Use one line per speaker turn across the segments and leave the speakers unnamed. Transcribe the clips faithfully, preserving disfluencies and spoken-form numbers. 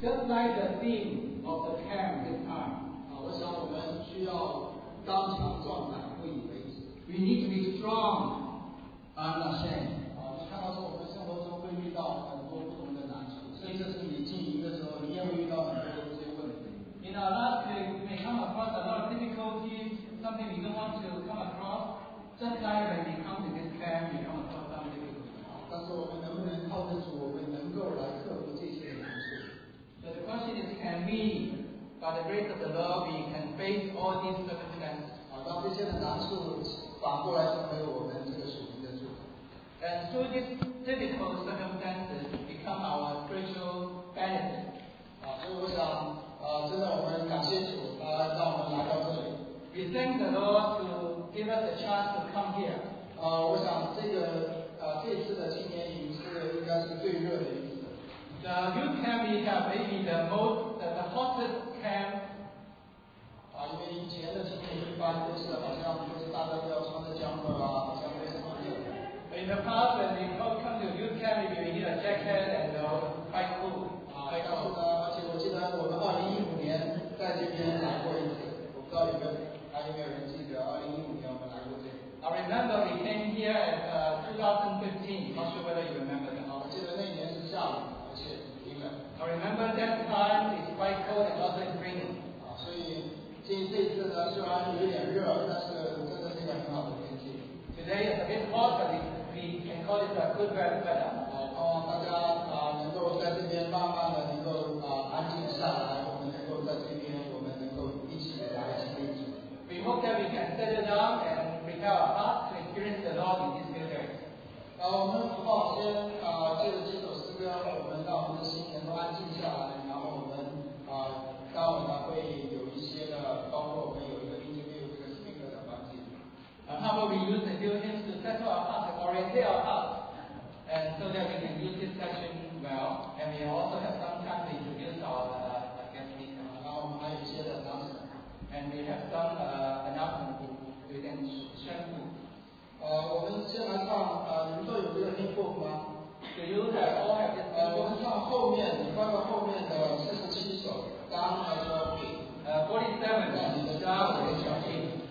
Just like the theme of the camp this time.
啊，我想我们需要刚强壮胆，不以为耻。
We need to be strong, unashamed.
啊，你看到说我们生活中会遇到很多不同的难处，甚至是你经营的时候，你也会遇到很多的这些问题。
In our life, we may come across a lot of difficulties, something we don't want to come across. Just like when we come to this camp, we come across some difficulties.
但是我们能不能靠得住？我们能够来克服这些难处？
So the question is, can we, by the grace of the Lord, we can face all these circumstances?
啊，让这些的难处反过来成为我们这个属灵的祝福。
And through these difficult circumstances, become our spiritual benefit.
啊，所以我想，啊，真的我们感谢主，啊，让我们来到这里。
We thank the Lord to give us a chance to come here.
啊，我想这个，啊，这次的青年营是应该是最热的一次。
The youth camp we have maybe the most, the, the hottest camp.
啊，因为以前的青年营一般都是好像都是大家都要穿着jamper啊，好像没什么热。
In the past, when we come to youth camp, maybe we need a jacket and uh, quite cool.
啊，但是呢，而且我记得我们二零一五年在这边来过一次，我不知道有没有还有没有人记得二零一五年我们来过这里。
I remember we came here at uh, twenty fifteen. Not sure whether you remember that.
啊，我记得那年是下雨，而且阴冷。
I remember that time it's quite cold and also it's raining.
啊，所以这这次呢，虽然有点热，但是真的是一个很好的天气。
Today is a bit hot, but it, we can call it a good weather.
啊，盼望大家啊能够在这边慢慢的能够啊安静下来，我们能够在这边，我们能够一起来经历主。
We hope that we can settle down and prepare our hearts to experience the Lord in this new day.
啊，我们好不好先啊借着这首诗歌，我们让我们的心能够安静下来，然后我们啊待会呢会有一些的，包括我们有一个 interview 这个 speaker 的环节。
Uh, how about we use the few hymns to settle our hearts and orientate our hearts, and so that we can use this session well, and we also have some time to introduce our uh, guest speaker.
然后我们还有一些的 announcement。
And we have some uh, announcement we can 宣布。
呃，我们先来唱，呃，你们都有这个 hymn book 吗？
Do you have all have this?
呃，我们唱后面，你翻到后面的四十七首，当和说 B。
Uh, forty-seven.
你的
Down
和
with
小
your
心。
feet.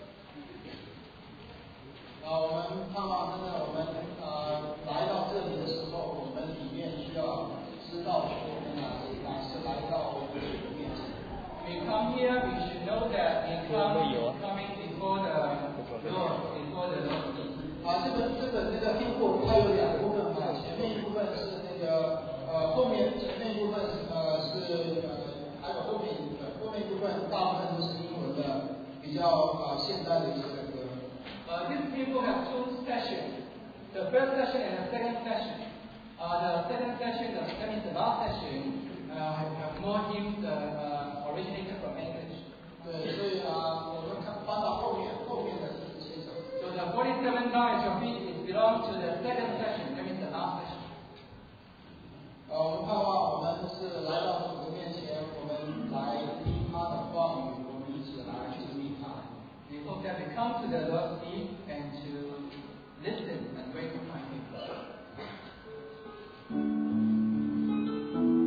啊，我们盼望真的，我们呃来到这里的时候，我们里面需要知道说我们哪哪是来到我们的主面前。
We come here, we should know that we come coming before the Lord, before the Lord.
啊，这本这本这个 hymn book 它有两部分嘛，前面一部分是那个呃后面前面一部分呃是呃还有后面一部分，后面一部分大部分都是英文的，比较呃现代的一些的歌。
Uh, this people have two sessions. The first session and the second session. Uh, the second session, the, that means the last session, uh, have, have more hymns uh, uh, originated from English.
对，所以啊，我们看翻到后面后面的四十七首。
So the forty-seven down at your feet is belongs to the second session, that means the last session.
呃，我们盼望我们是来到主的面前，我们来听他的话语，我们一起来经历他。
We hope that we come to the Lord's feet and to listen and wait upon Him.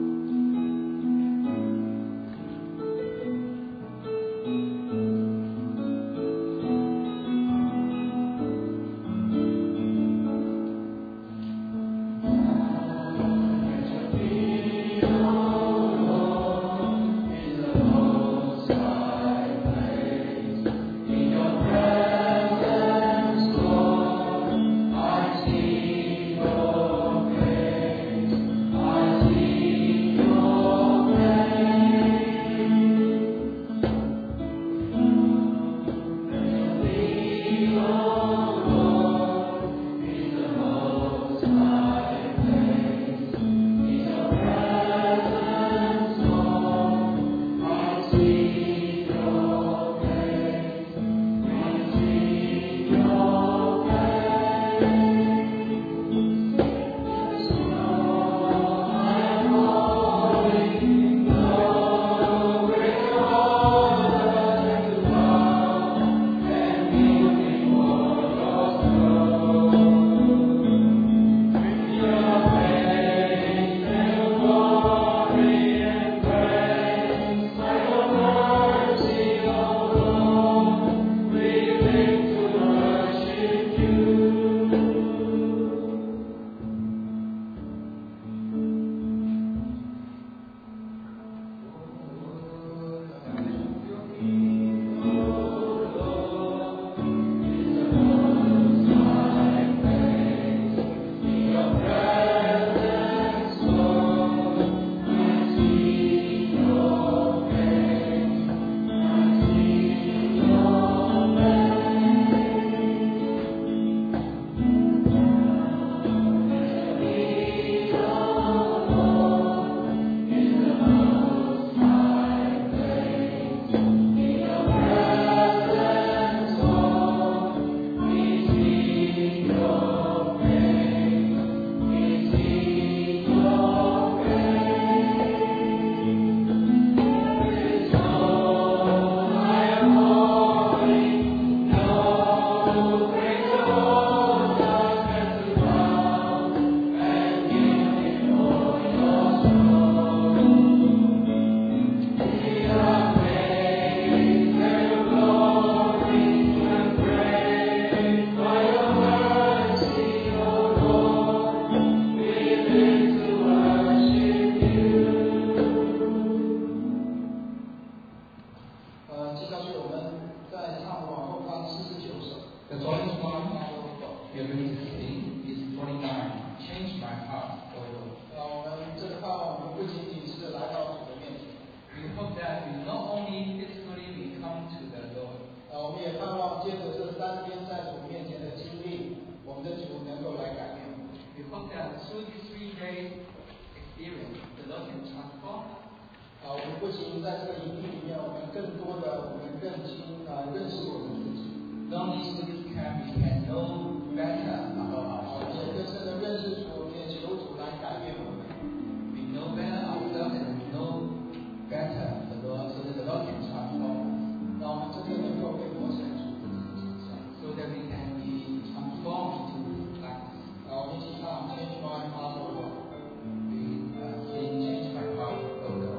不仅在这个营地里面，我们更多的，我们更清啊认识我们自己。
Not only through this camp we can know better about
我们
ourselves.
也更深的认识主，我们也求主来改变我们。
We know better ourselves and we know better the Lord, so that the Lord can transform us.
让我们真的能够被活成主自己的形象。
So that we can be transformed into His likeness.
啊，我们一起唱 Change My Heart, O Lord.
We uh, sing Change My Heart, O Lord.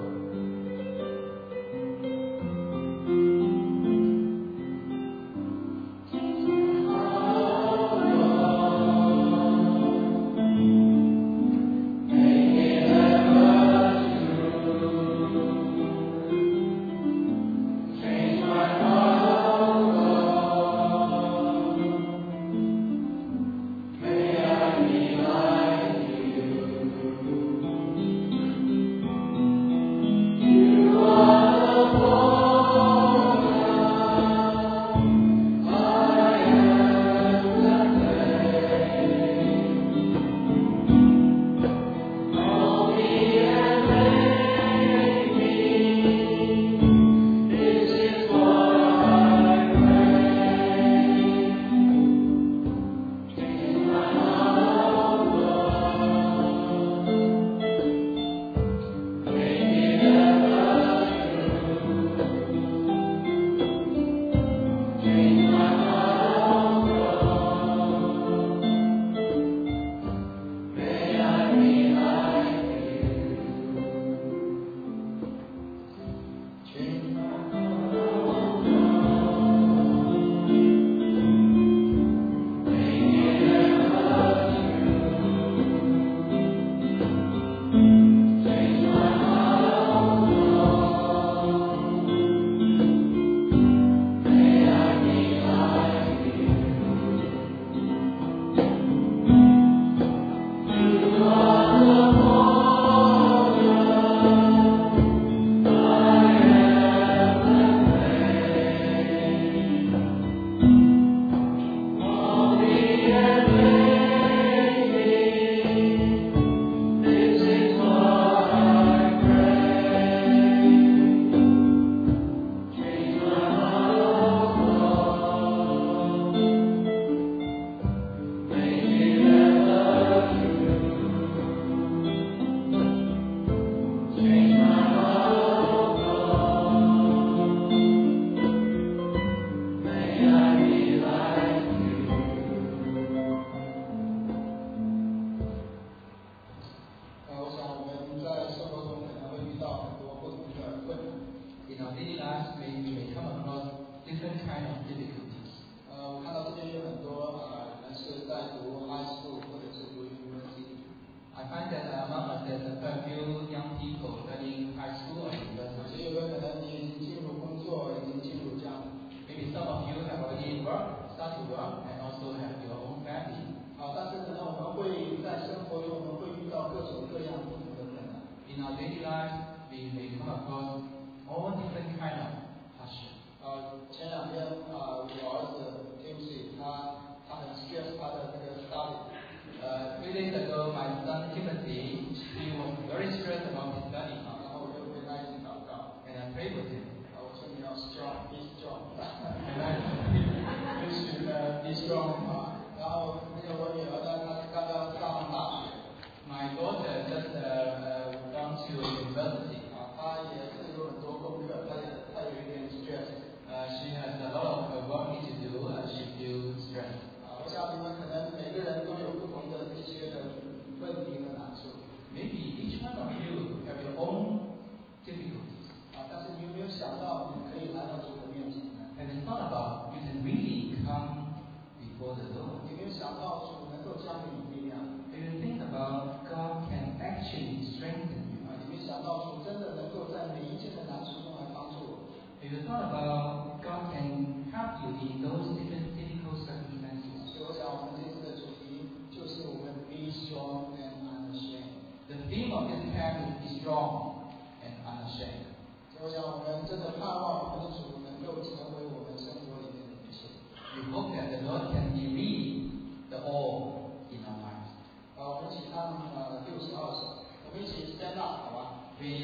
In our daily lives, we, we may come across different kind of difficulties.
呃，我看到这边有很多啊人是在读 high school 或者是读 university。
I find that among us there's a fair few young people studying high school or
有
university.
些有的可能你已经进入工作，已经进入家庭。
Maybe some of you have already worked, start to work, and also have your own family.
啊，但是可能我们会在生活中，我们会遇到各种各样不同的困难。
In our daily lives, we may come across all different kind of hardship.
呃，前两天啊，我儿子 Timothy 他他很 stress 他的那个 study。
Uh, three days ago, my son Timothy, he was very stressed about his study,
啊，然后我就为他一起祷告。
and I prayed with him.
啊，我说你要 strong, be strong。
And I,
必须呃 be strong 啊。然后那个我女儿呢，她刚刚上大学。
my daughter just uh, uh, gone to university.
啊，她也是有很多功课，她也她有一点 stress。
Uh, she has a lot of uh, work need to do, and she feels stressed.
啊，我想你们可能每个人都有不同的一些的问题和难处。
Maybe each one of you have your own difficulties.
啊，但是你有没有想到，你可以来到主的面前呢？
And it's not about you can really come before the Lord.
有没有想到主能够将给你力量？
If you think about God can actually strengthen you.
啊，有没有想到主真的能够在每一件的难处中来帮助我？
If you thought about God can help you in those different difficult circumstances.
所以我想我们这次的主题就是我们 be strong and unashamed。
The theme of this camp is be strong and unashamed.
所以我想我们真的盼望我们的主能够成为我们生活里面的一切。
We hope that the Lord can be really the all in our lives.
啊，我们一起唱呃六十二首，我们一起 stand up 好吧？
We, we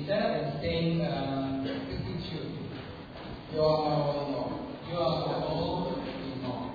stand up and sing uh, sixty-two.
You are my all in all.
You are my all in all.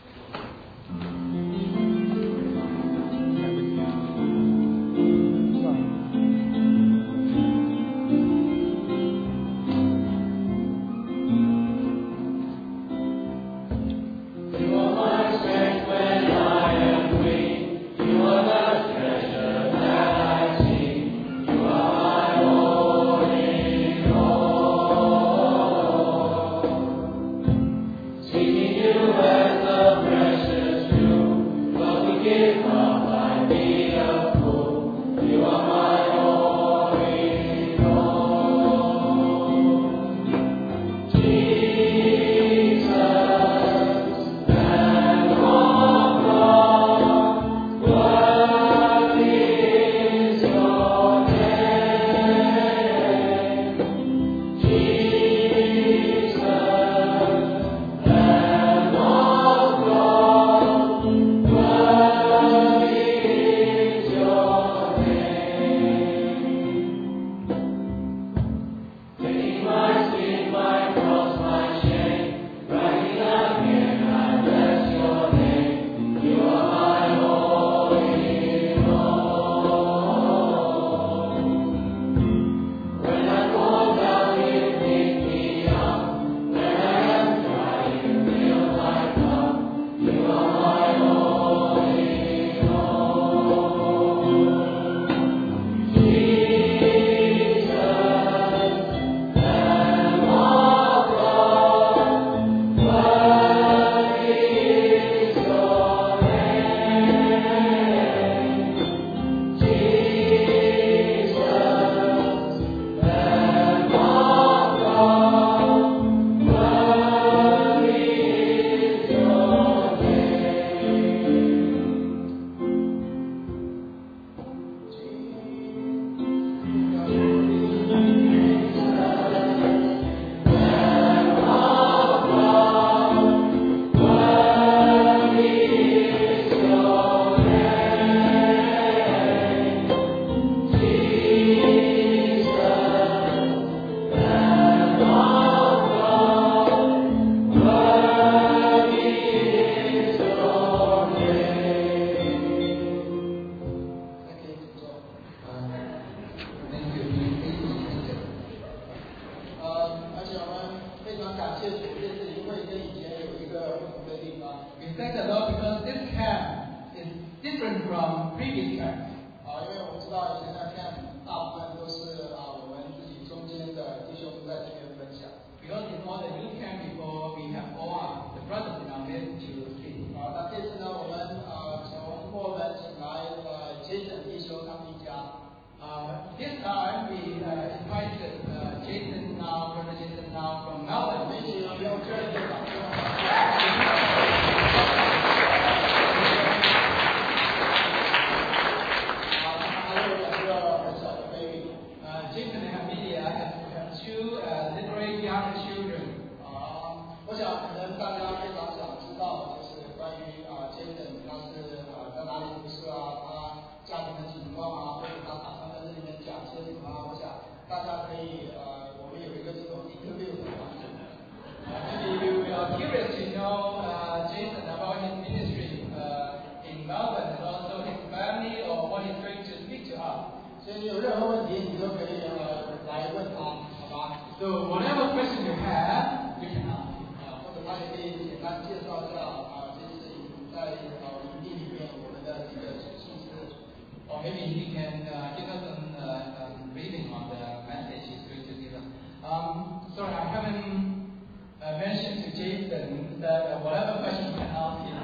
So whatever question you have, you can ask.
或者他也可以简单介绍一下啊，这次在呃营地里面我们的这个信息。
Or maybe he can uh, give us some uh, um, reading on the message he's going to give us. Um, sorry, I haven't uh, mentioned to Jason that uh, whatever question you can ask him.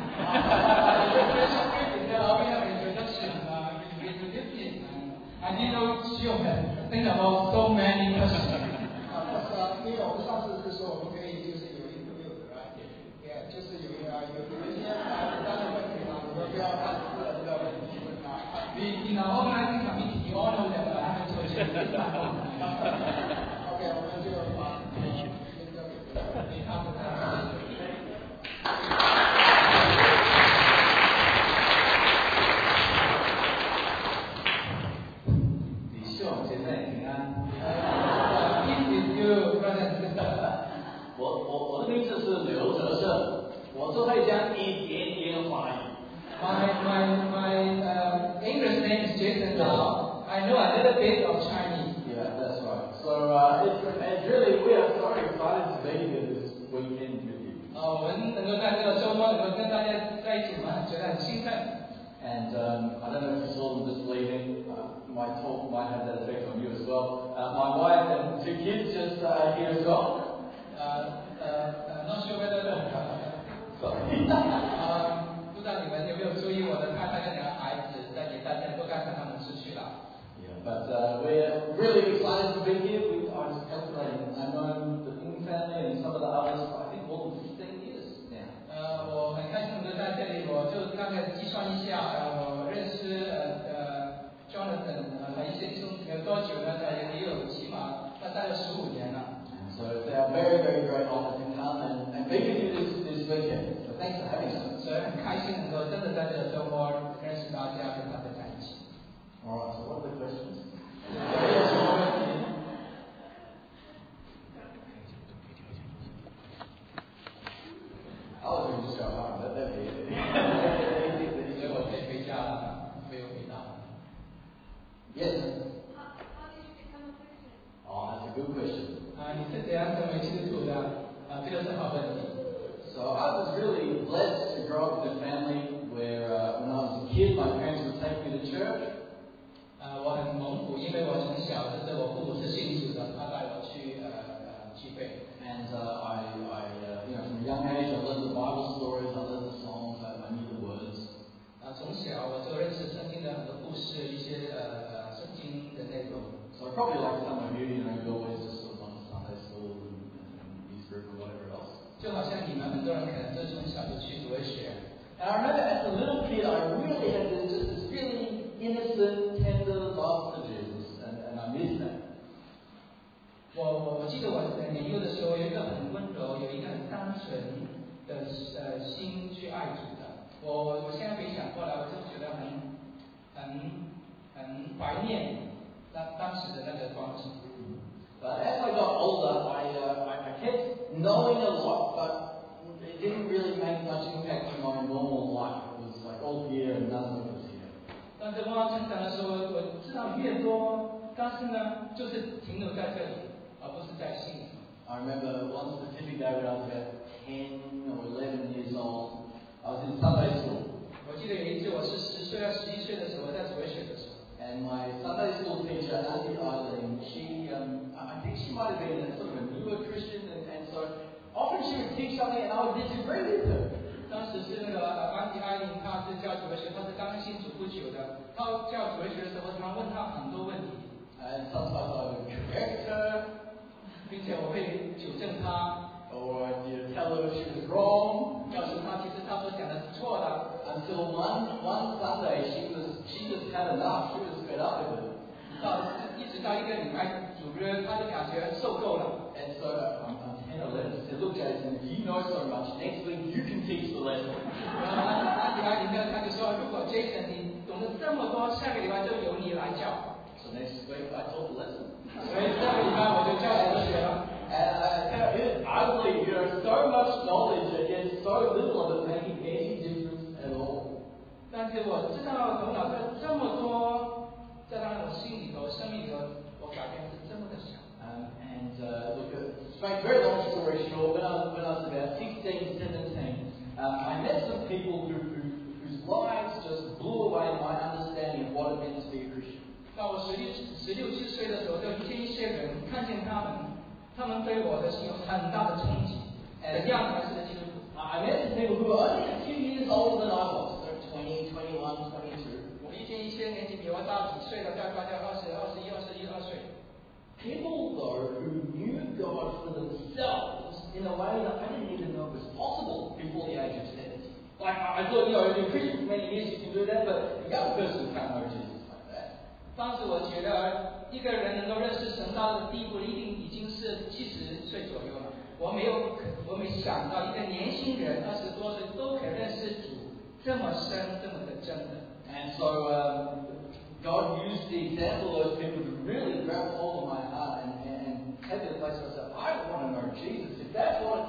uh, the question is that we have an introduction. Uh, we introduced him. Uh, I didn't know Gio had think about so many questions.
因为我们上次是说我们可以就是有一个六个啊，也就是有啊有有一些啊简单的问题啊，我们不要看私人的问题问啊。
We in our organizing committee, you all know that I haven't told you this time.
OK， 我们就把先交给你看看。
弟兄姐妹平安。 我我我的名字是刘哲胜，我只会讲一点点华语。
My my my uh, English name is Jason Lau. I know a little bit of Chinese.
Yeah, that's right. So uh, it's, it's really we are so excited to be here this weekend with you.
啊，我们能够在这个周末能够跟大家在一起，我们觉得很兴奋。
And um, I don't know if you saw them this evening. Uh, my talk might have that effect on you as well. Uh, my wife and two kids just uh, here as well.
Uh, uh, not sure whether.
Sorry.
啊，不知道你们有没有注意我的太太跟两个孩子，在给大家都刚才他们出去了。
Yeah, but uh, we're really excited to be here. We, I was calculating. I know the Ing family and some of the others. I think more than fifteen years now.
呃，我很开心能够在这里，我就大概计算一下，呃，我认识呃呃 Jonathan 呃和一些兄有多久呢？呃，也有起码那大概十五年了。
And so it's our very, very great honour to come and, and be with you this, this weekend. So thanks for having us.
所以很开心能够真的在这个周末认识大家，跟大家在一起。
Alright, so what are the questions? I was going to just go home, but that'd be it.
所以我可以回家了，没有回答。
Yes?
How, how did you become a Christian?
Oh, that's a good question.
啊，你是怎样成为基督徒的？啊，这个是好问题。
So I was really blessed to grow up in a family where uh, when I was a kid, my parents would take me to church.
呃，我很蒙福，因为我从小就是我父母是信主的，他带我去呃呃聚会。
And uh, I, I uh, you know, from a young age, I learned the Bible stories, I learned the songs, I, I knew the words.
啊，从小我就认识圣经的很多故事，一些呃呃圣经的内容。
So probably like some of you, you know, you always just sort of on Sunday school and, and youth group or whatever else.
就好像你们很多人可能就从小就去主日学。
And I remember as a little kid, I really had this just this really innocent, tender love for Jesus, and, and I miss that.
我我我记得我年幼的时候有一个很温柔，有一个很单纯的呃心去爱主的。我我我现在回想过来，我就觉得很很很怀念当当时的那个光景。
But as I got older, I, uh, I, I kept knowing a lot, but it didn't really make much impact on my normal life. It was like all here and none of it was here.
但是我成长的时候，我知道越多，但是呢，就是停留在这里，而不是在信主。
I remember one specific day when I was about ten or eleven years old. I was in Sunday school.
我记得有一次我是十岁啊十一岁的时候，在主日学的时候。
And my Sunday school teacher, Auntie Eileen, she, um, I think she might have been a sort of a newer Christian, and, and so often she would teach something and I would disagree with her.
当时是那个呃安迪艾琳，她是教主日学，她是刚信主不久的。她教主日学的时候，常问她很多问题。
And sometimes I would correct her,
并且我会纠正她，
or you know, tell her she was wrong.
告诉她其实她所讲的是错的。
Until one one Sunday, she was she just had enough. She was fed up with it.
到一直到一个礼拜主日，她就感觉受够了。
And so I'm, I'm ten or eleven. I said, look, Jason, if you know so much, next week you can teach the lesson.
然后安安迪艾琳呢，她就说，如果 Jason 你懂得这么多，下个礼拜就由你来教。
So next week I taught the lesson.
所以下个礼拜我就教主日学了。
And I, it, I believe you know so much knowledge and yet so little of it making any difference at all.
但是我知道头脑这这么多，在让我心里头、生命里头，我改变是这么的小。
Um, and uh, look, to make a very long story short, when I was, when I was about sixteen, seventeen, um, I met some people who, who, whose lives just blew away my understanding of what it meant to be a Christian.
到我十六、十六七岁的时候，就遇见一些人，看见他们，他们对我的心有很大的冲击。怎样才是个基督徒？
I met some people who were only a few years older than I was, so twenty, twenty-one, twenty-two.
我遇见一些年纪比我大几岁的，大概在二十二、十一、二十一、二岁。
People, though, who knew God for themselves in a way that I didn't even know was possible before the age of seventy. Like, I thought, you know, if you're a Christian for many years, you can do that, but a young person can't know Jesus like that.
当时我觉得一个人能够认识神到的地步，一定已经是七十岁左右了。我没有，我没想到一个年轻人二十多岁都可以认识主这么深、这么的真的。
And so, um, God used the example of those people to really grab hold of my heart and, and, and take it to the place where I said, I want to know Jesus. If that's what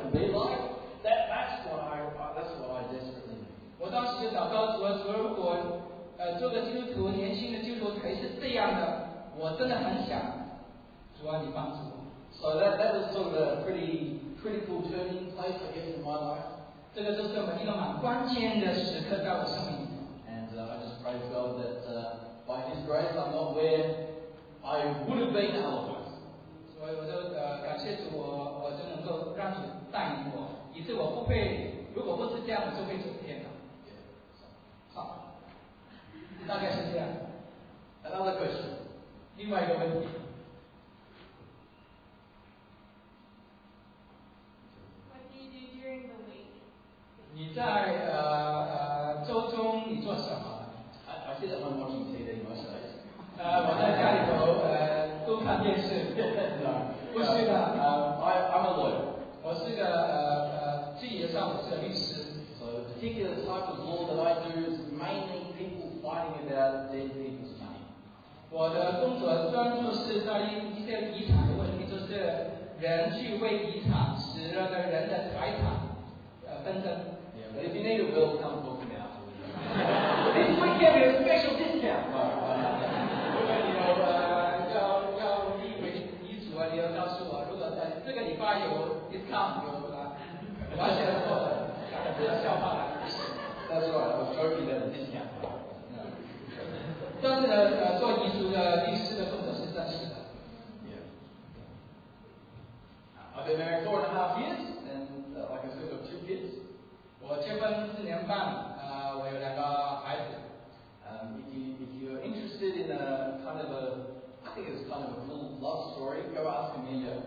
说主啊主啊，如果呃做个基督徒，年轻的基督徒还是这样的，我真的很想，主啊你帮助我。
So that that was sort of a pretty critical turning place, I guess, in my life.
这个就是一个蛮关键的时刻在我生命里。
And uh, I just praise God that uh, by His grace I'm not where I would have been otherwise.
所以我就呃感谢主，我我就能够让主带领我，以致我不会，如果不是这样，我就会走偏了。好，大概是这样。
Another question.
另外一个问题，
What do you do during the week?
你在呃呃周中你做什么？
I, I sit at home watching T V most days.
呃，我在家里头呃都看电视。
No.
不是的，
Um, I, I'm a lawyer.
我是个呃呃，职业上我是个律师。
So the particular type of law that I do is mainly people fighting about dead people's money.
我的工作专注是在一一些遗产的问题，就是人去为遗产使那个人的财产呃纷争。
Yeah, but if you need a will, come talk to me afterwards. This week give me a special discount. No, no.
如果你有呃要要立为遗嘱啊，你要告诉我，如果在这个礼拜有 discount 有啊，完全错的，这是笑话来。
That's right. I was joking about the discount. No.
但是呢，呃，做遗嘱的律师的工作是真实的。
Yeah. I've been married four and a half years, and uh, like I said, I've got two kids.
我结婚四年半，呃，我有两个孩子。
Um, if you if you're interested in a kind of a, I think it's kind of a cool love story, go ask Amelia.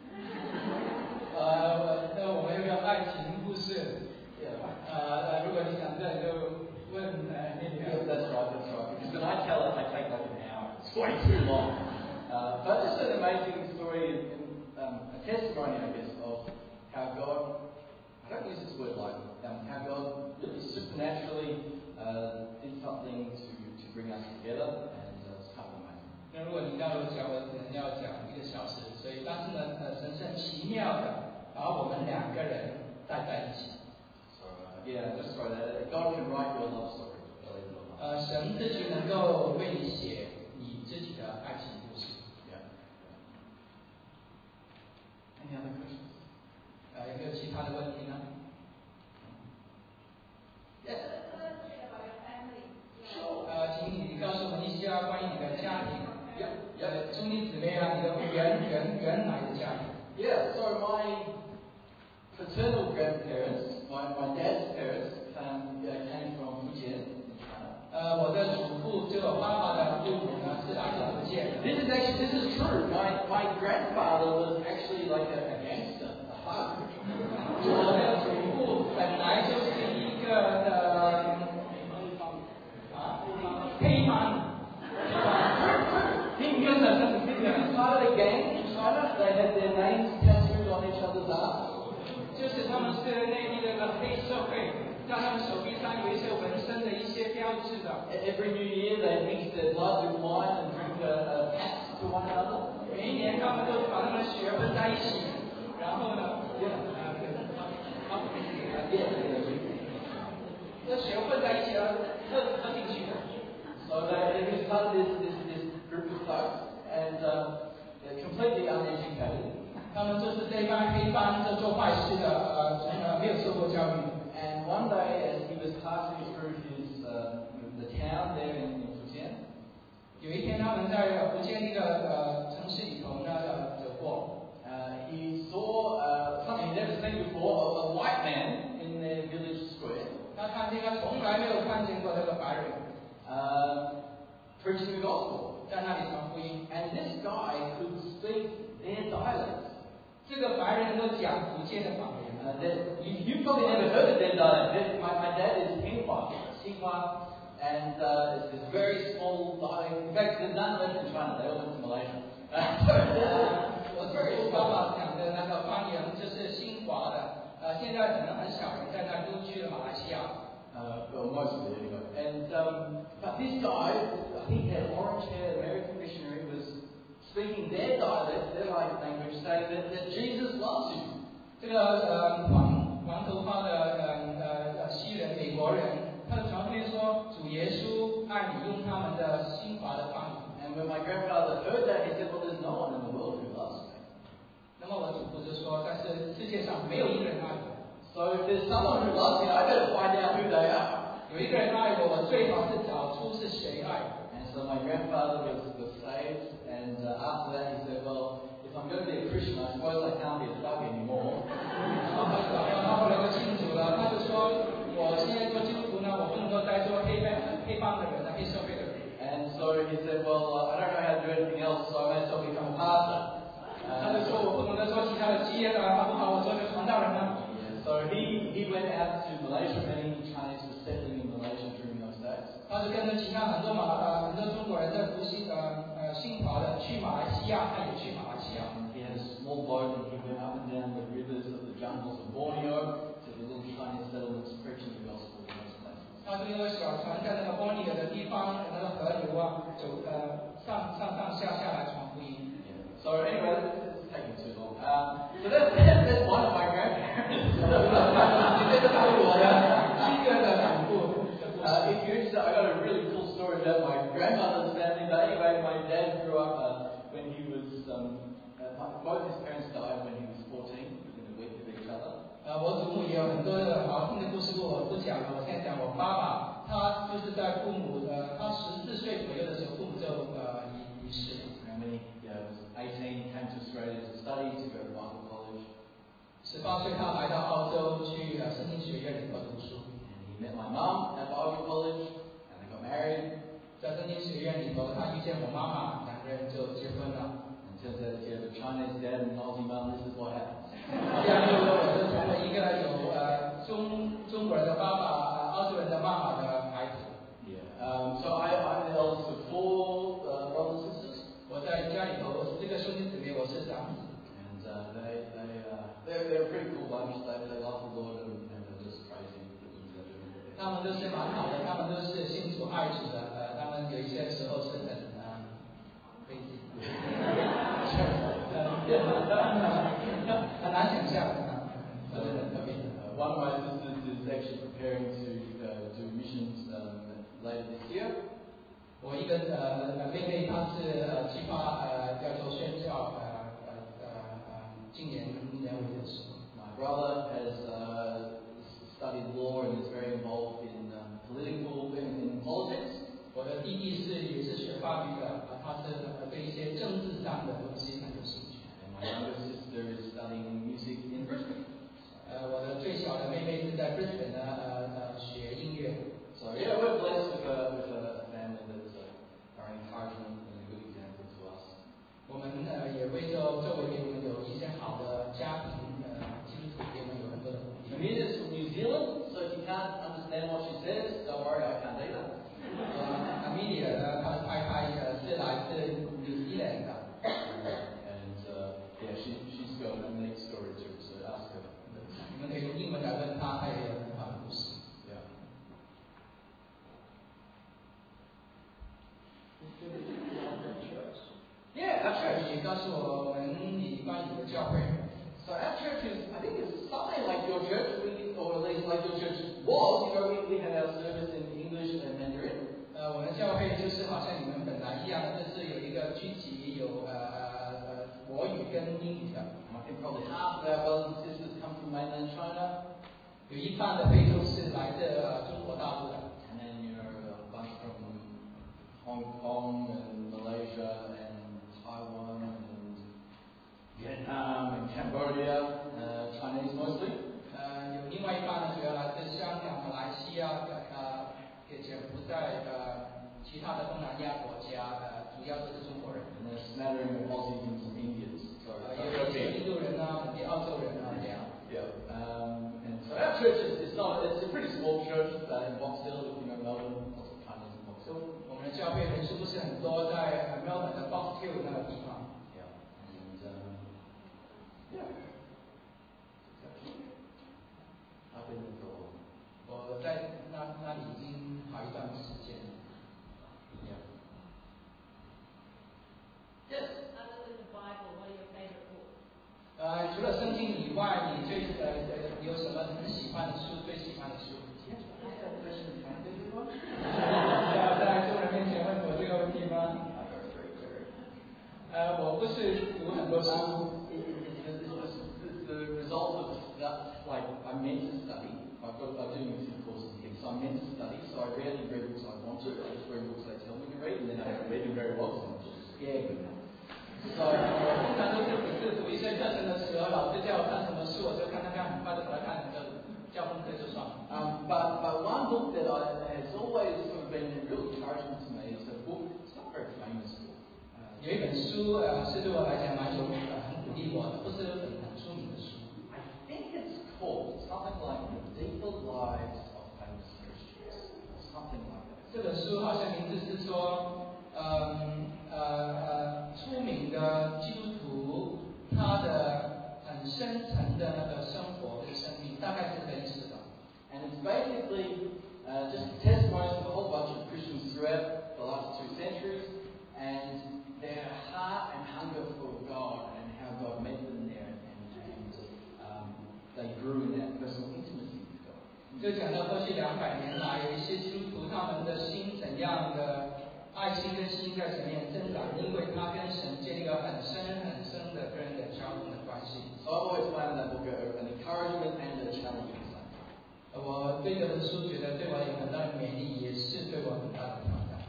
呃，那我们有个爱情故事。
Yeah.
呃，如果你想这样，就问呃那
Yeah,
个。
that's right, that's right. Because when I tell it, I take like an hour. It's way too long. Uh, but just an amazing story and, and um, a testimony, I guess, of how God, I don't use this word lightly, um, how God really supernaturally uh, did something to, to bring us together, and uh, it's kind of amazing.
那如果你要讲，我可能要讲一个小时，所以但是呢，呃，神是很奇妙的，把我们两个人带在一起。
So, uh, yeah, just throw that. God can write your love story, believe it or not.
呃，神自己能够为你写你自己的爱情故事。
Yeah. Any other questions?
呃，有没有其他的问题呢？
Yes.
Tell us a bit about your family.
呃，请你告诉我们一些关于你的家庭。
Yep.
呃，兄弟姊妹啊，你的原原原来的家庭。
Yeah, so my paternal grandparents, my, my dad's parents, um, uh, came from Fujian in China.
呃，我的祖父，就我爸爸的父母呢，是来自福建的。
This is actually, this is true. My, my grandfather was actually like a, a gangster, a thug.
我的祖父本来就是一个呃啊黑帮，
He was a, part of the gang in China. They had their names tattooed on each other's arms.
就是他们是内地的一个黑社会，在他们手臂上有一些纹身的一些标志的。
Every New Year they mix their blood with wine and drink a, a pats to one another.
每一年他们都把他们的血混在一起，然后呢，呃，好，
Yeah.
这血混在一起了，喝喝进去的。
So they, he was part of this, this, this group of thugs, and um, they're completely uneducated.
他们就是这帮黑帮是做坏事的，呃，从呃没有受过教育。
And one day, as he was passing through his uh, the town there in, in Fujian,
有一天他们在福建那个呃城市里头呢呃走过，
uh, he saw uh, something he'd never seen before: a, a white man in their village square
他看见他从来没有看见过那个白人
uh, preaching the gospel.
在那里传福音。
And this guy could speak their dialect.
这个白人能够讲福建的方言。
Uh, that, you, you've probably never heard of their dialect. My, my dad is Hinghua, Xinhua, and uh, it's this very small dialect. In fact, there's none left in China. They all went to Malaysia. Uh, so,
我祖父爸爸讲的那个方言就是新华的，呃，现在可能很少人在那都去了马来西亚。
uh, well, most of it anyway. And um, but this guy, I think he had orange hair, American missionary, was speaking their dialect, their language, saying that, that Jesus loves you.
这个呃黄黄头发的呃呃呃西人美国人，他的传福音说
there's someone who loves me, I better find out who they are.
有一个人爱我，我最好是找出是谁爱我。
And so my grandfather was, was saved, and uh, after that he said, well, if I'm going to be a Christian, I suppose I can't be a thug anymore.
然后他后来就信主了，他就说，我现在做基督徒呢，我不能够再做黑帮黑帮的人了，黑社会的人。
And so he said, well, uh, I don't know how to do anything else, so I may as well become a pastor.
他就说我不能够做其他的职业了，好不好？我做个传道人呢。
Yeah, so he, he went out to Malaysia. Many Chinese were settling in Malaysia during those days.
他就跟着其他很多马呃很多中国人在读信呃呃信华的去马来西亚，他也去马来西亚。
Um, he had a small boat and he went up and down the rivers of the jungles of Borneo to the little Chinese settlements preaching the gospel in those places.
他就用个小船在那个波尼尔的地方，那个河流啊，走呃上上上下下来传福音。
Yeah. So anyway, it's taking too long. Um, so that's, that's one of my grandparents.
这个是我的第一个的感悟。
Uh, if you're interested, I got a really cool story about my grandmother's family. But anyway, my dad grew up uh, when he was, um, uh, both his parents died when he was fourteen, within a week of each other.
呃，我祖母也有很多的好听的故事，不我不讲了。我现在讲我爸爸，他就是在父母呃他十四岁左右的时候，父母就呃离离世了。
And when he uh, was eighteen, he came to Australia to study, to go to Bible college.
十八岁他来到澳洲去呃圣经学院里头读书。
And he met my mum at Bible college, and they got married.
在圣经学院里头，他遇见我妈妈，两个人就结婚了。
And it turns out if you have a Chinese dad and an Aussie mum, this is what happens.
这样就我就成为一个有呃中中国人的爸爸、呃澳洲人的妈妈的孩子。
Yeah. Um, so I, I'm the eldest of four uh, brothers and sisters.
我在家里头这个兄弟姊妹，我是长子。
And uh, they, they, uh, they're, they're a pretty cool bunch. They, they love the Lord and, and they're just crazy with the things they do.
他们都是蛮好的，他们都是信主爱主的，呃，他们有一些时候是很呃crazy，很难想象啊，都是很特别的。
Uh, one of my sisters is actually preparing to uh, do missions um, later this year.
我一个呃呃妹妹，她是呃计划呃要做宣教，呃呃呃呃今年年尾的时候。
My brother has uh, studied law and is very involved in um, political in, in politics.
我的弟弟是也是学法律的，啊，他是呃对一些政治上的东西很有兴趣。
And my younger sister is studying music in Brisbane.
呃，我的最小的妹妹是在 Brisbane 呢，呃呃学音乐。
So yeah, we're blessed with a, with a family that uh, are an encouragement and a good example to us.
我们呃也为周周围给我们有一些好的家庭，呃，基督徒给我们有很多的鼓励。
Amelia's from New Zealand, so if you can't understand what she says, don't worry, I can't either.
呃 ，Amelia 呢，她的太太呃是来自 New Zealand 的。
And uh, yeah, she, she's got a neat story too, so ask her.
你们可以用英文来问她，她也有很好的故事。
Yeah. Yeah, our church.
你告诉我们你关于你的教会。
So our church is, I think it's something like your church, we, or at least like your church was. You know, we, we had our service in English and Mandarin.
呃，我们教会就是好像你们本来一样的，就是有一个聚集，有呃呃呃国语跟英语的。
I think probably half of our brothers and sisters come from mainland China,
有一半的非洲是来自呃中国大陆的。
and then you know a bunch from Hong Kong and Malaysia and Taiwan and Vietnam and Cambodia, uh, Chinese mostly.
呃，有另外一半呢，主要来自香港、马来西亚、呃，给柬埔寨、呃，其他的东南亚国家，呃，主要都是中国人。
And there's a smattering of Aussies and some Indians. So
呃，也有一些印度人啊，本地澳洲人啊这样。
yeah. Um, and so our church is, is not, it's a pretty small church uh, in Box Hill, you know, Melbourne, lots of Chinese in Box Hill.
我们的教会人数不是很多，在呃 Melbourne 的 Box Hill 那个地方。
Yeah. And um, yeah. I've been there for a while.
我在那那里已经好一段时间了。
Yeah. Yes.
Other than the Bible, what are your favorite books?
呃，除了圣经以外，你最呃呃有什么很喜欢的书？最喜欢的书？ 要在众人面前问我这个问题吗？
I go very, very.
呃，我不是读很多书，
Um, it, it, it's, it's, it's the result of that, like, I meant to study. to. I just read books they tell me to read, and then I don't read them very well because I'm just scared with them. So,
我通常都是只是读一些课程的时候，老师叫我看什么书，我就看看看，很快就把它看，就教功课就算了。
um, but, but one book that I, has always sort of been a real encouragement to me is a book, it's not a very famous book.
有一本书，呃，是对我来讲蛮有呃很鼓励我的，不是很很出名的书。
I think it's called something like The Deeper Lives of Famous Christians, or something like that.
这本书好像名字是说，嗯呃呃，出名的基督徒他的很深层的那个生活跟生命，大概是这个意思吧。
And it's basically uh, just testimonies of a whole bunch of Christians throughout the last two centuries, and their heart and hunger for God and how God met them there, and, and um, they grew in that personal intimacy with God.
就讲到过去两百年来，有一些基督徒他们的心怎样的爱心跟心在神面增长，因为他跟神建立一个很深很深的个人的交通的关系。
So I've always found that book an encouragement and a challenge at the same time.
我对这本书觉得对我有很大的勉励，也是对我很大的挑战。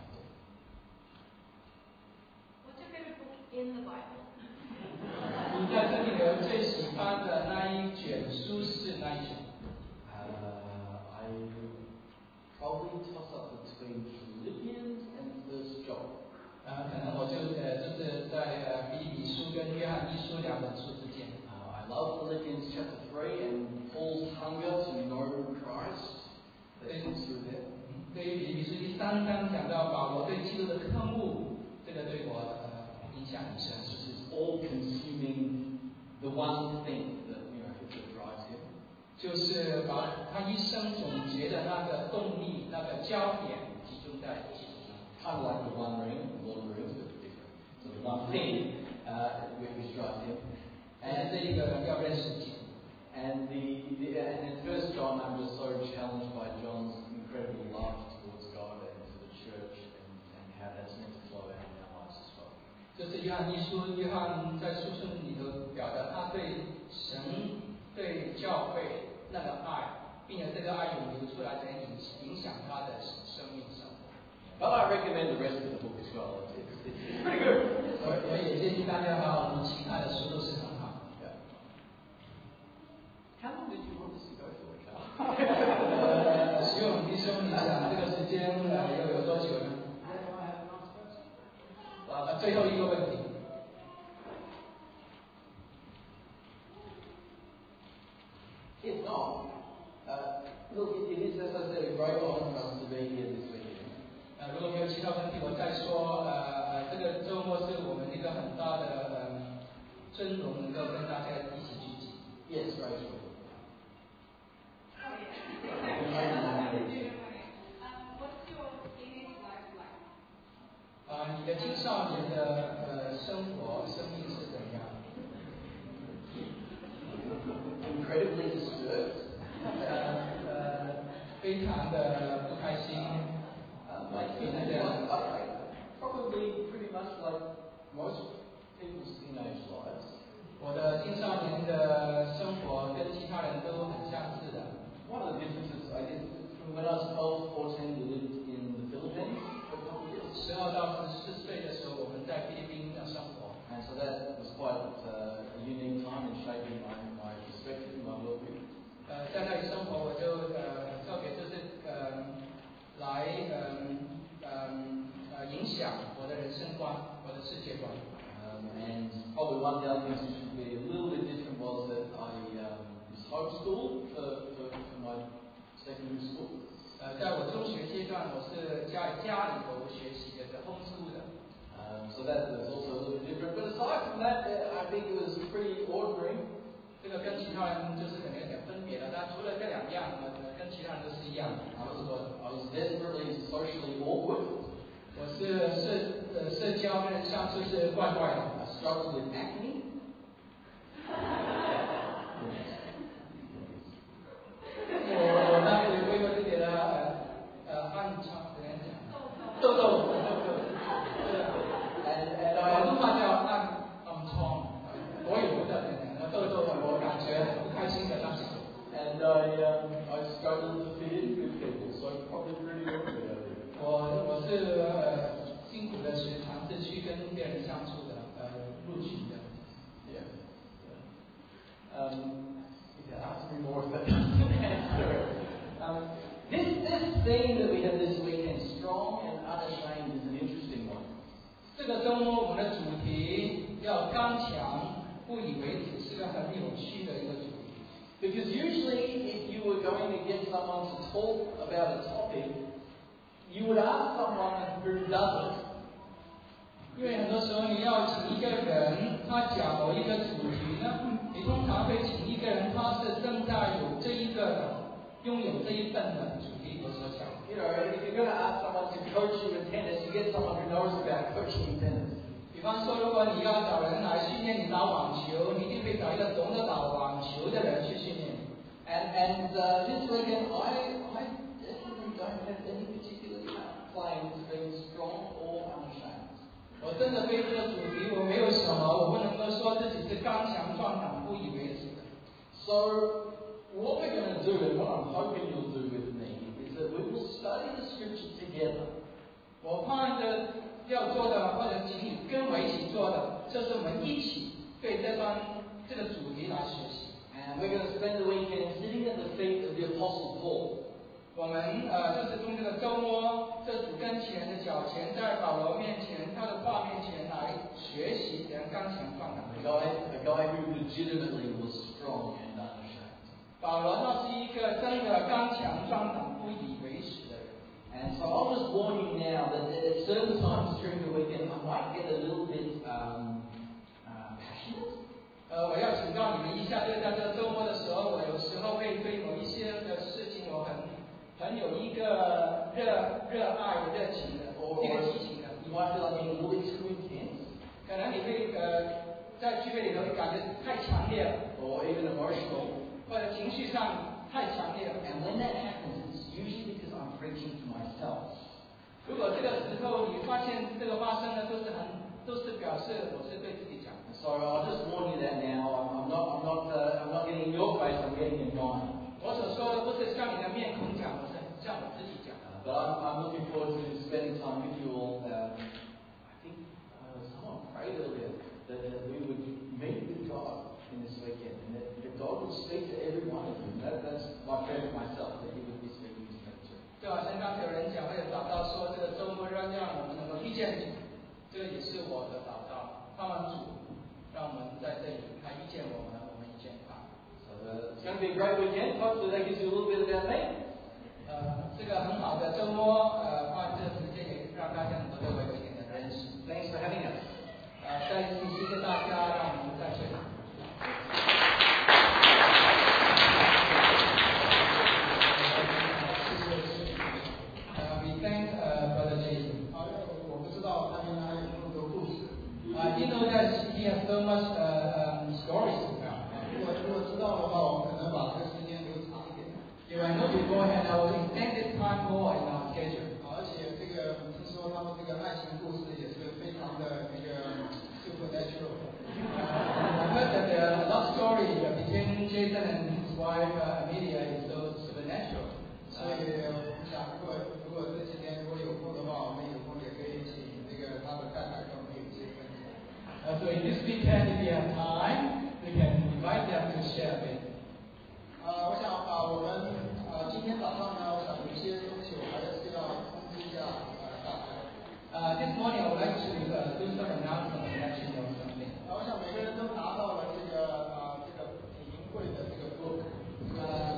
What's your favorite book in the Bible?
你在圣经里最喜欢的那一卷书是哪一卷？
Uh, I probably toss up between Philippians and First John.
呃，可能我就呃就是在呃腓立比书跟约翰一书两本书之间。
Uh, I love Philippians chapter three and Paul's hunger to know Christ that comes through there.
对于腓立比书第三章讲到保罗对基督的渴慕，这个对我呃影响很深。
It's just all-consuming, the one thing that you know that drives him.
就是把他一生总结的那个动力、那个焦点集中在基督上。
Kind of like the One Ring, a lot of rings, but different. So the one thing uh, which drives him.
但是这一个要认识基督。
And the, the and in First John, I'm just so challenged by John's incredible love towards God and to the church, and, and how that's meant to flow out in our lives as well.
就是约翰一书，约翰在书信里头表达他对神、对教会那个爱，并且这个爱涌流出来，才影影响他的生命生活。
But I recommend the rest of the book as well. It's, it's, it's pretty good.
我我也建议大家把我们其他的书都是很好。
Yeah. How long did you want this to go for, Carl?
呃，徐勇弟兄，你想这个时间呃有有多久呢？呃，最后一个问题。
If not, uh, look, it, it is, as I said, a great honour for us to be here this weekend.
呃，如果没有其他问题，我再说。呃呃，这个周末是我们一个很大的呃尊荣，能够跟大家一起聚集。
Yes, Rachel.
Um, what's your teenage life like?
啊、你的青少年的呃生活、生命是怎样？
Incredibly disturbed.
呃呃，非常的不开心。
Uh, my teenage life, I, I, probably pretty much like most people's teenage lives.
我的青少年的生活跟其他人都很相似的。
One of the differences, I guess, from when I was twelve, fourteen, we lived in the Philippines for a couple of years.
十二到十四岁的时候，我们在菲律宾的生活。
And so that was quite uh, a unique time in shaping my, my perspective, my worldview.
呃，在那里生活，我就呃特别就是呃来嗯嗯呃影响我的人生观，我的世界观。
Um, and probably one of the other things which would be a little bit different was that I um, was homeschooled for, for, for my secondary school.
呃，在我中学阶段，我是在家里头学习的，是 homeschool 的。
Um, so that was also a little bit different. But aside from that, uh, I think it was pretty ordinary.
这个跟其他人就是可能有点分别的，但除了这两样，呃，跟其他人都是一样的，差不多的。
I was desperately socially awkward.
我是社呃社交跟人相处是怪怪的。
I struggled with acne.
我当时会有一点的呃呃暗疮，怎样讲？痘痘，痘痘。对啊。
And, and
广
I,
东话叫暗暗疮，我也不知道怎样讲。痘痘我感觉不开心的当时。
and I, um, I struggled to fit in with people, so probably pretty awkward.
我我
Um, yeah, ask me more, but um, this this theme that we have this weekend, strong and unashamed, is an interesting one.
这个周末我们的主题要刚强，不以为耻，是个很有趣的一个主题。
Because usually, if you were going to get someone to talk about a topic, you would ask someone who does it.
因为很多时候你要请一个人，他讲某一个主题呢，你通常会请一个人，他是正在有这一个的，拥有这一份的主题和所想。
You know, if you're going to ask someone to coach you in tennis, you get someone who knows about coaching in tennis.
比方说，如果你要找人来训练你打网球，你一定会找一个懂得打网球的人去训练你。
And and uh, this weekend, I I definitely don't have any particular claim to being strong or unashamed.
我真的对这个主题我没有什么，我不能够说自己是刚强壮胆、不以为耻的。
So what we're going to do, and what I'm hoping you'll do with me, is that we will study the scriptures together.
我盼着要做的，或者请你跟我一起做的，就是我们一起对这段这个主题来学习。
And we're going to spend the weekend sitting at the feet of the Apostle Paul.
我们呃，就是用这个周末，这主跟前的脚前，在保罗面前，他的话面前来学习怎样刚强壮胆。
A guy, a guy who legitimately was strong and unashamed.
保罗他是一个真的刚强壮胆、不以为耻的人。
And so I'll just warn you now that at certain times during the weekend I might get a little bit um, uh, passionate.
呃，我要警告你们一下，就是在这个周末的时候，我有时候会对某一些的事情，我很很有一个热热爱、热情的，一个激情的。
You might feel like being a little bit too intense.
可能你会呃，在聚会里头会感觉太强烈了，
Or even emotional.
或者情绪上太强烈了。
And when that happens, it's usually because I'm preaching to myself.
如果这个时候你发现这个发生的都是很都是表示我是对自己讲的。
So I'll just warn you that now. I'm, I'm not, I'm not, uh, I'm not getting in your face. I'm getting in mine.
我所说的不是向你的面孔讲，我是向我自己讲。
Uh, but I'm, I'm looking forward to spending time with you all. Uh, I think uh, someone prayed earlier that, that we would meet with God in this weekend, and that, that God would speak to every one of you. That, that's my prayer for myself, that He would be speaking to me too.
就好像刚才有人讲，会有祷告说，这个周末让让我们能够遇见主，这个也是我的祷告。盼望主让我们在这里，他遇见我们，我们遇见他。
So uh, it's going to be a great weekend. Hopefully that gives you a little bit about me.
呃，这个很好的周末，呃，花这个时间也让大家能够对我有一点的认识。
Thanks for having us.
呃，再一次谢谢大家，让我们在这里。呃 ，We thank uh, Brother Jason.
啊，我不知道他原来还有那么多故事。
Uh, you know that he has so much uh, um, stories to tell.
如果如果知道的话，我们可能把这个时间留长一点。
If I know beforehand, I will extend this time more in our schedule.
啊，而且这个听说他们这个爱情故事也是非常的那个 supernatural。
I heard that the love story between Jason and his wife uh, Amelia is so supernatural.
所以我想，如果如果这几天如果有空的话，我们有空也可以请这个他的太太跟我们有一些分享。
Uh, so in this weekend, if you have time, we can invite them to share a bit.
呃，我想啊，我们呃今天早上呢，我想有一些东西我还是要通知一下呃大家。
Uh, this morning, I would like to uh, do some announcement in connection with something.
啊，我想每个人都拿到了这个呃这个体营会的这个 book。
Uh,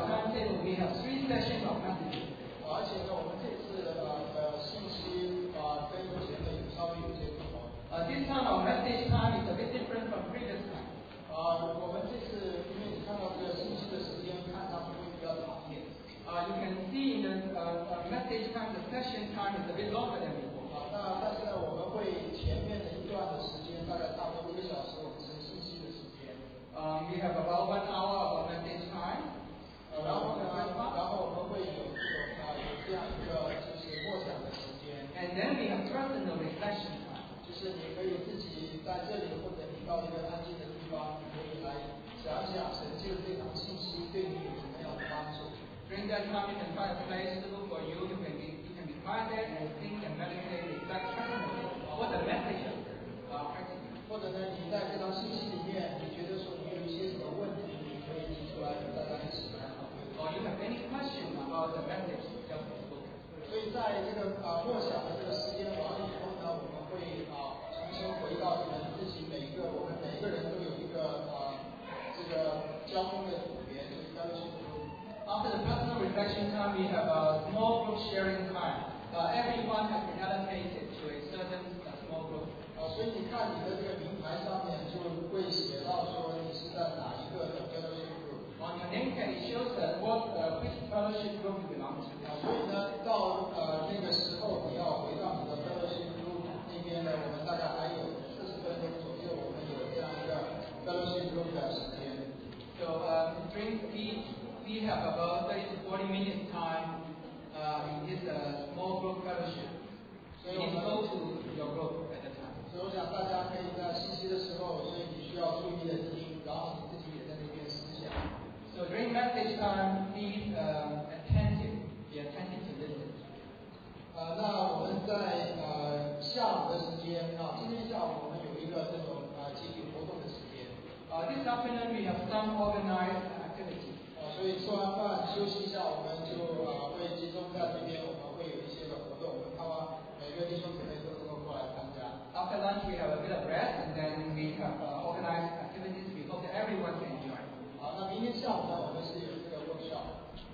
our timetable, we have three sessions of messages.
而且呢，我们这次的呃呃信息啊、跟以前的稍微有一些不同。
Uh, this time our message time is a bit different from previous time.
啊、我们这次因为你看到这个信息的时间看上去会比较长一点。
Uh, you can see in the uh, uh, message time, the session time is a bit longer than before.
啊，那但是呢，我们会前面的一段的时间，大概差不多一个小时，我们是信息的时间。
Um, we have about one hour of message time.
呃，然后呢，然后我们会有有啊、有这样一个就是默想的时间，
And then we have personal reflection time.
就是你可以自己在这里，或者你到一个安静的地方，你可以来想想神就这堂信息对你有什么样的帮助。
During that time, you can find a place suitable for you. You can be, you can be quiet and think and meditate, reflect personally what the message is. Uh, practically.
或者呢，你在这堂信息里面，你觉得说你有一些什么问题，你可以提出来，大家一起来讨论。
Or you have any question about the message just spoken.
所以在这个啊、默想的这个时间完了以后呢，我们会啊、重新回到我们自己每一个，我们每一个人都有一个啊、这个交通的组别，就是 fellowship group。
After the personal reflection time, we have a small group sharing time. Uh, everyone has been allocated to a certain uh, small group.
啊，所以你看你的这个名牌上面就会写到说你是在哪一个的 fellowship group。
On your name tag, it shows that what uh, which fellowship group you belong to.
啊，所以呢，到呃那个时候你要回到你的 fellowship group 那边呢，我们大概还有四十分钟左右，我们有这样一个 fellowship group 的时间。
So uh, during each, we have about thirty to forty minutes time uh, in this uh, small group fellowship. So you need to go to your group at the time.
所以我想大家可以在信息的时候，因为你需要注意的听，然后你自己也在那边思想。
So during message time, please um, attentive, be attentive to listen.
呃，那我们在呃下午的时间啊，今天下午我们有一个这种呃集体活动的时间。
Uh, this afternoon we have some organized activities.
啊，所以吃完饭休息一下，我们就啊会集中在这边，我们会有一些的活动，我们盼望每个弟兄姊妹都能够过来参加。
After lunch we have a bit of rest and then we have uh, organized activities. We hope that everyone can join.
好，那明天下午呢，我们是有这个 workshop。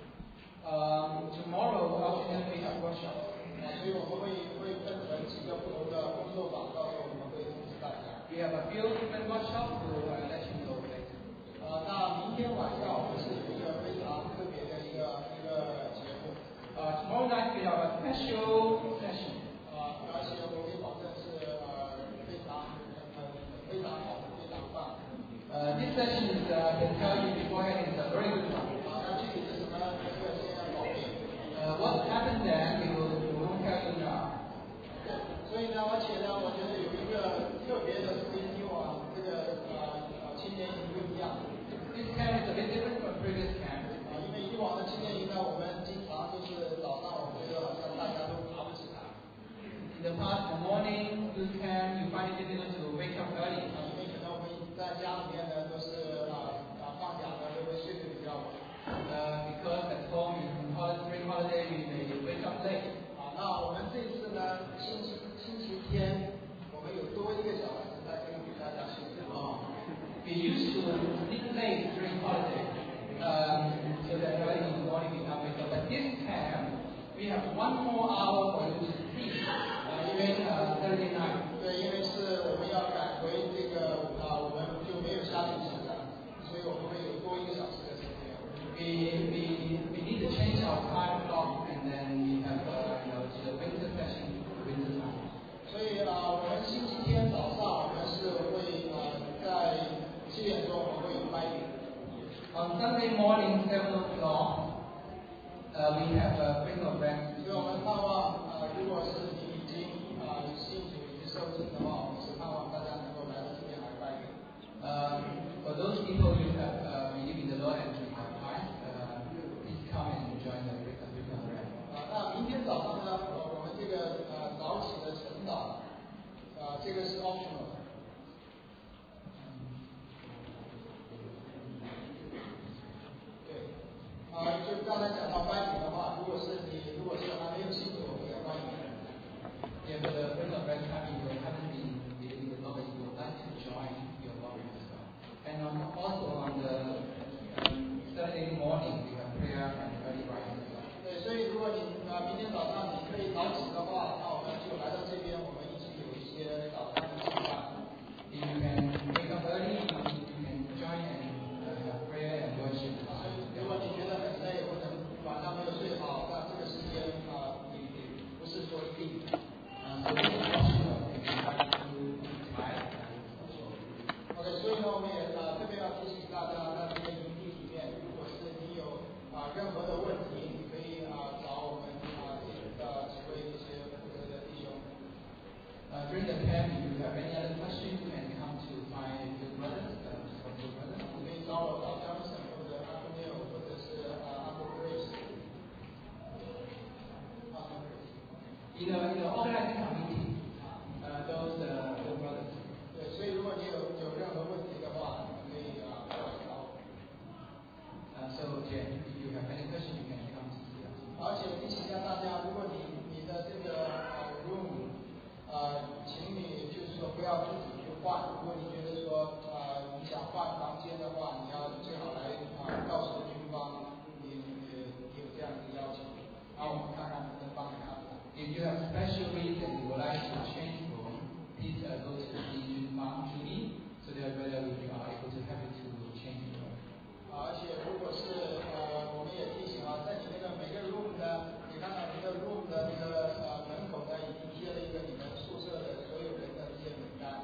Um, tomorrow afternoon we have workshop.
啊，所以我们会会分成几个不同的工作坊，到时候我们会通知大家。
We have a few different workshops to uh, let you know later.
啊，那明天晚上我们是有一个非常特别的一个一个节目。
Uh, tomorrow night we have a special session.
啊，而且我可以保证是呃非常很非常好的，非常棒。
Uh, this session is, uh, I can tell you beforehand, is a very good one.
啊，那具体是什么呢？这个先要保密。
Uh, what happened then, we will, we won't tell you now.
对，所以呢，而且呢，我觉得有一个特别的是跟以往这个呃呃青年营不一样。
This camp is a bit different from previous camp.
啊，因为以往的青年营呢，我们经常都是早上，我觉得好像大家都爬不起来。
In the past, the morning youth camp, you find it difficult to wake up early.
啊，因为可能我们在家里面呢都是啊啊放假呢都会睡得比较晚。
Uh, because at home in holiday, spring holiday, we may wake up late.
啊，那我们这次呢，星期星期天，我们有多一个小时在这里给大家休息。
Uh, we used to sleep late during holiday, um, so that early in the morning we can't wake up. But this camp, we have one more hour for you to sleep, uh, even uh, Thursday night.
对，因为是我们要赶回这个啊，我们就没有下星期了，所以我们会有多一个小时的时间。
We, we, we need to change our time clock and then we have uh, you know, the winter session, winter time.
所以啊，我们星期天早上我们是会呃在七点钟我们会有班语。
On Sunday morning, seven o'clock, uh, we have a break of rest.
所以我们盼望呃，如果是你已经啊有信主已经受浸的话，我们是盼望大家能够来到这边来拜语。
Um, for those people who have uh, believe in the Lord and we have time, uh, please come and join the break of break of rest.
啊，那明天早上呢，呃，我们这个呃早起的晨祷，啊，这个是 optional 的。对，啊，就刚才讲到班语的话，如果是你如果是还没有信主，我们也欢迎。
Yeah, for the break of rest time, if you haven't been believing the Lord, you would like to join your Lord as well. And on, also on the um, Saturday morning, we have prayer In the, in the organizing committee, uh, those, uh, those brothers.
对，所以如果你有有任何问题的话，你可以啊过来找我。
Uh, so, Jen, if you have any question, you can come to see us.
而且提醒一下大家，如果你你的这个呃 room， 呃，请你就是说不要自己去换。如果你觉得说呃你想换房间的话，你要最好来啊、呃、告诉军方你你你有这样的要求，然后我们看看能不能帮你安排。
If you have special reason you would like to change room, please uh, go to the Junfang Julie, so that whether we are able to help you to change room.
而且如果是呃，我们也提醒啊，在你那个每个 room 呢，你看到你的 room 的那个呃门口呢，已经贴了一个你们宿舍的所有人的这些名单。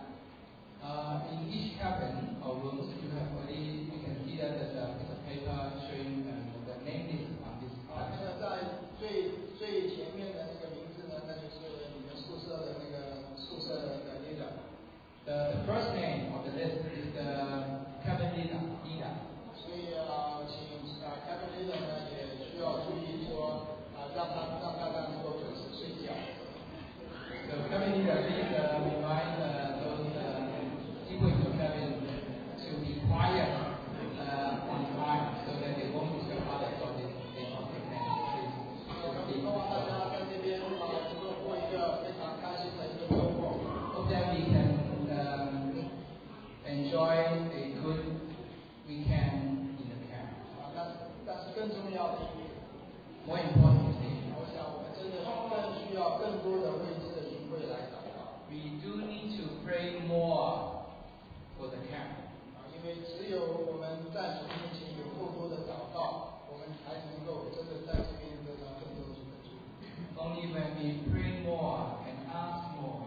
Uh, in each cabin or rooms, you have already, you can see that there's a piece of paper showing uh, the name list on this
啊，那
cabin.
个在最最前面的那个名字呢，那就是你们宿舍的那个宿舍的 leader。
The, the first name of the list is the cabin leader. leader.
所以啊，请啊 cabin leader 呢也需要注意说啊，让他让大家能够准时睡觉。
So cabin leader, please uh, remind uh, those uh, people in your cabin to be quiet uh, on time so that they won't disturb others or they, they, they can please.
希望大家在这边啊能够过一个非常开心的一个周末。
Hope that we can um, enjoy a good weekend in the camp.
啊，但是但是更重要的一点，
More importantly,
我想我们真的更需要更多的为这个营会来祷告。
we do need to pray more for the camp.
啊，因为只有我们在主面前有更多的祷告，我们才能够真的在这边得到更多主的祝福。
Only when we pray more and ask more,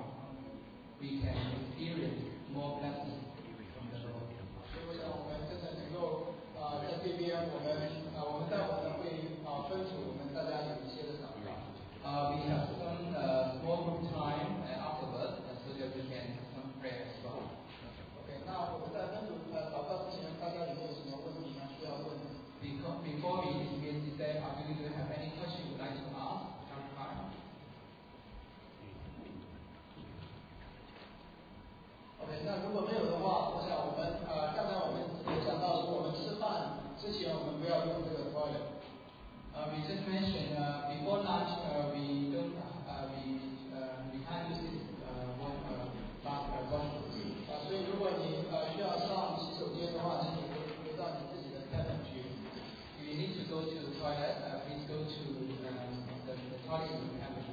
we can experience more blessings from the Lord.
所以我想我们真的能够啊，在这边我们啊，我们在我们的会啊分组，我们大家有一些的祷告。
Uh, we have some uh, small group time uh, afterwards, uh, so that we can have some prayer as well.
OK， 那我们在分组呃祷告之前，大家有没有什么问题呢？需要问的？
Before, before we begin today, are you going to have any question you'd like to ask?
OK， 那如果没有的话，我想我们呃，刚才我们也讲到说，我们吃饭之前我们不要用这个 toilet。
Uh, we just mentioned uh, before lunch uh, we don't uh, we uh, we can't use this uh, one uh, bath uh, washroom.
啊，所以如果你呃需要上洗手间的话，请你回回到你自己的 cabin 去。
If you need to go to the toilet, uh, please go to um, the, the toilet in the cabin.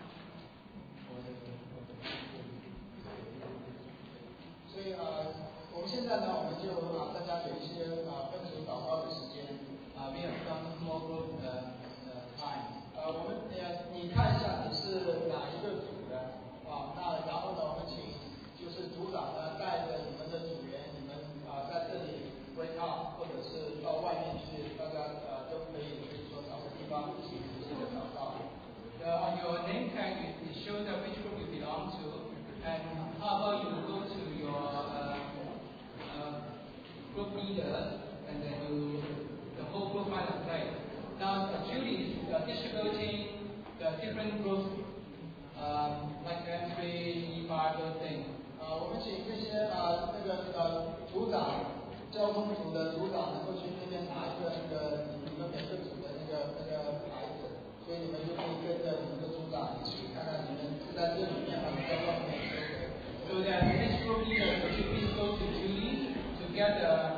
所以呃，我们现在呢，我们就啊大家有一些啊分组祷告的时间。
Uh, we have some small group uh, uh, time.
呃，我们呃，你看一下你是哪一个组的啊？那然后呢，我们请就是组长呢带着你们的组员，你们啊在这里 break up， 或者是到外面去，大家呃都可以，可以说找个地方一起这个祷告。
Uh, on your name tag, it, it shows up which group you belong to, and how about you go to your uh, uh, group leader, and then you the whole group find a place. Now, uh, Julie is uh, distributing the different groups, um, like M three, E five, those things.
啊，我们请这些啊那个呃组长，交通组的组长能够去那边拿一个那个你们每个组的那个那个牌子，所以你们就可以跟着你们的组长一起看看你们是在这里面还是在外面收的。
So that each group leader should please go to Julie to get the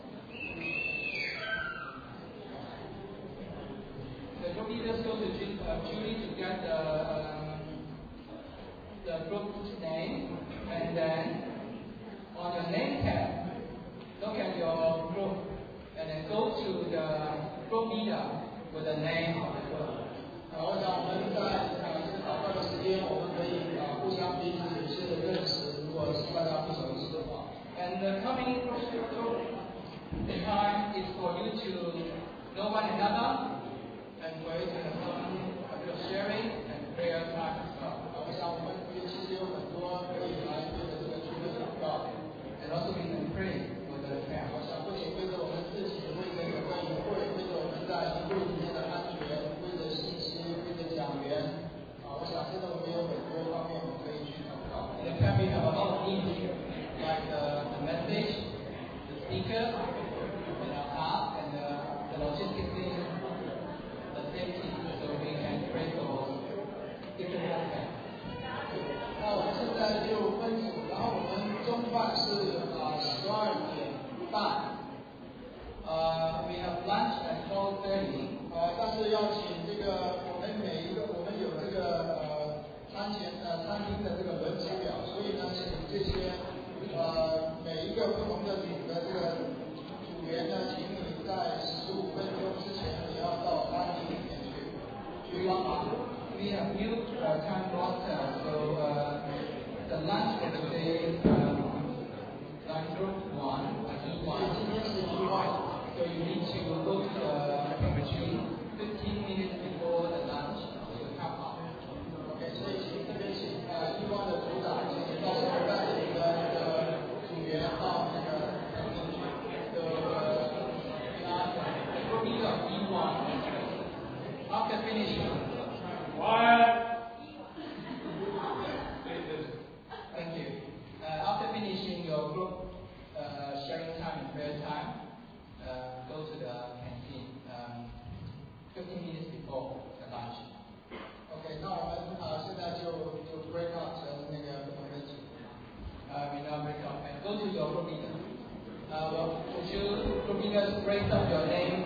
the group leaders go to Ju- uh, Julie to get the um, the group's name, and then on your name tag, look at your group, and then go to the group leader with the name of the group.
啊，我想我们在啊这个祷告的时间，我们可以啊互相彼此有一些的认识，如果是大家不熟悉的话。
And the coming group time is for you to know one another, and for you to have some a bit of sharing and prayer time as well.
啊，我想我们也其实有很多可以来对着这个聚会祷告。
And also we can pray for the
我
camp.
想不仅为着我们自己，为着整个营会，为着我们在营会里面的安全，为着信息，为着讲员，啊，我想真的
finishing,
Quiet.
thank you. Uh, after finishing your group uh, sharing time and prayer time, uh, go to the canteen um, fifteen minutes before the lunch.
OK，那我们啊、呃、现在就就 break out 成那个不同的组。
Uh, we now break up and go to your group leader. Uh, well, would you group leaders break up your name